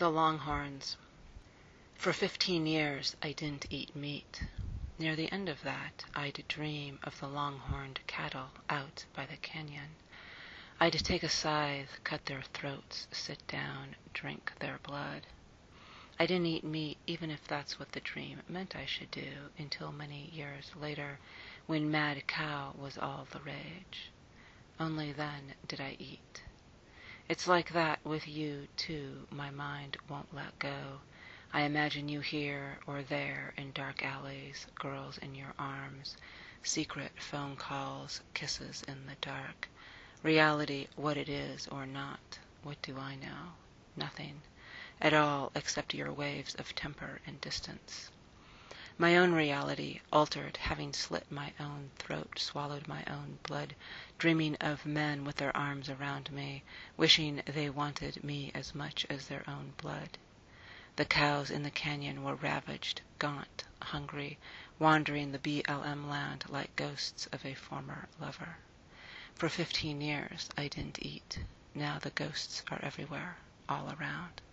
The Longhorns. For 15 years I didn't eat meat. Near the end of that, I'd dream of the long-horned cattle out by the canyon. I'd take a scythe, cut their throats, sit down, drink their blood. I didn't eat meat, even if that's what the dream meant I should do, until many years later, when mad cow was all the rage. Only then did I eat. It's like that with you, too. My mind won't let go. I imagine you here or there in dark alleys, girls in your arms, secret phone calls, kisses in the dark. Reality, what it is or not, what do I know? Nothing at all except your waves of temper and distance. My own reality, altered, having slit my own throat, swallowed my own blood, dreaming of men with their arms around me, wishing they wanted me as much as their own blood. The cows in the canyon were ravaged, gaunt, hungry, wandering the BLM land like ghosts of a former lover. For 15 years I didn't eat. Now the ghosts are everywhere, all around.